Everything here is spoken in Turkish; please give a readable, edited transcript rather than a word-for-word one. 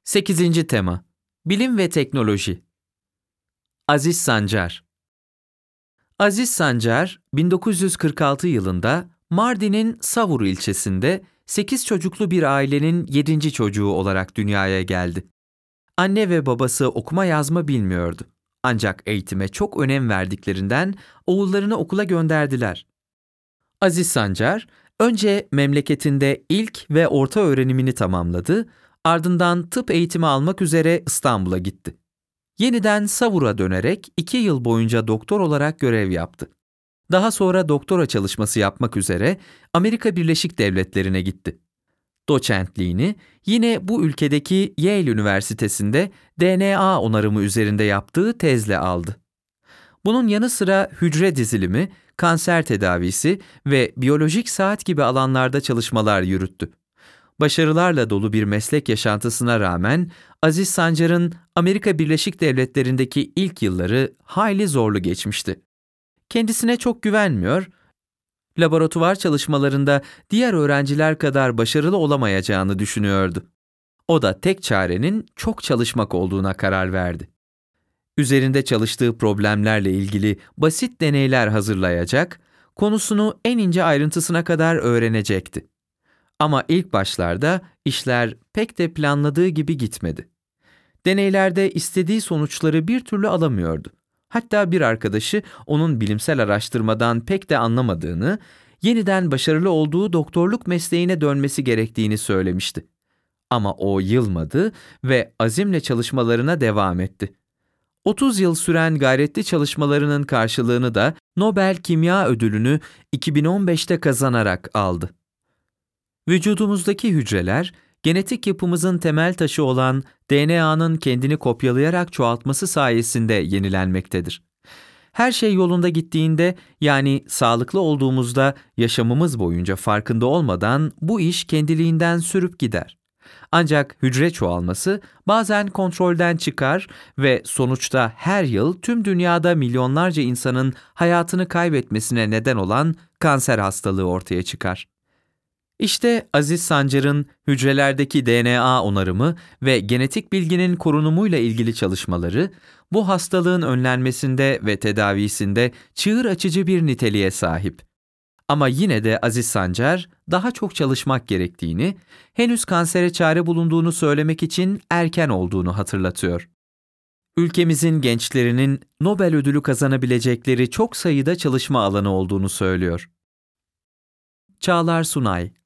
8. Tema Bilim ve Teknoloji. Aziz Sancar. Aziz Sancar, 1946 yılında Mardin'in Savur ilçesinde 8 çocuklu bir ailenin 7. çocuğu olarak dünyaya geldi. Anne ve babası okuma yazma bilmiyordu. Ancak eğitime çok önem verdiklerinden oğullarını okula gönderdiler. Aziz Sancar, önce memleketinde ilk ve orta öğrenimini tamamladı, ardından tıp eğitimi almak üzere İstanbul'a gitti. Yeniden Savur'a dönerek 2 yıl boyunca doktor olarak görev yaptı. Daha sonra doktora çalışması yapmak üzere Amerika Birleşik Devletleri'ne gitti. Doçentliğini yine bu ülkedeki Yale Üniversitesi'nde DNA onarımı üzerinde yaptığı tezle aldı. Bunun yanı sıra hücre dizilimi, kanser tedavisi ve biyolojik saat gibi alanlarda çalışmalar yürüttü. Başarılarla dolu bir meslek yaşantısına rağmen Aziz Sancar'ın Amerika Birleşik Devletleri'ndeki ilk yılları hayli zorlu geçmişti. Kendisine çok güvenmiyor, laboratuvar çalışmalarında diğer öğrenciler kadar başarılı olamayacağını düşünüyordu. O da tek çarenin çok çalışmak olduğuna karar verdi. Üzerinde çalıştığı problemlerle ilgili basit deneyler hazırlayacak, konusunu en ince ayrıntısına kadar öğrenecekti. Ama ilk başlarda işler pek de planladığı gibi gitmedi. Deneylerde istediği sonuçları bir türlü alamıyordu. Hatta bir arkadaşı onun bilimsel araştırmadan pek de anlamadığını, yeniden başarılı olduğu doktorluk mesleğine dönmesi gerektiğini söylemişti. Ama o yılmadı ve azimle çalışmalarına devam etti. 30 yıl süren gayretli çalışmalarının karşılığını da Nobel Kimya Ödülünü 2015'te kazanarak aldı. Vücudumuzdaki hücreler, genetik yapımızın temel taşı olan DNA'nın kendini kopyalayarak çoğaltması sayesinde yenilenmektedir. Her şey yolunda gittiğinde, yani sağlıklı olduğumuzda yaşamımız boyunca farkında olmadan bu iş kendiliğinden sürüp gider. Ancak hücre çoğalması bazen kontrolden çıkar ve sonuçta her yıl tüm dünyada milyonlarca insanın hayatını kaybetmesine neden olan kanser hastalığı ortaya çıkar. İşte Aziz Sancar'ın hücrelerdeki DNA onarımı ve genetik bilginin korunumuyla ilgili çalışmaları, bu hastalığın önlenmesinde ve tedavisinde çığır açıcı bir niteliğe sahip. Ama yine de Aziz Sancar, daha çok çalışmak gerektiğini, henüz kansere çare bulunduğunu söylemek için erken olduğunu hatırlatıyor. Ülkemizin gençlerinin Nobel ödülü kazanabilecekleri çok sayıda çalışma alanı olduğunu söylüyor. Çağlar Sunay.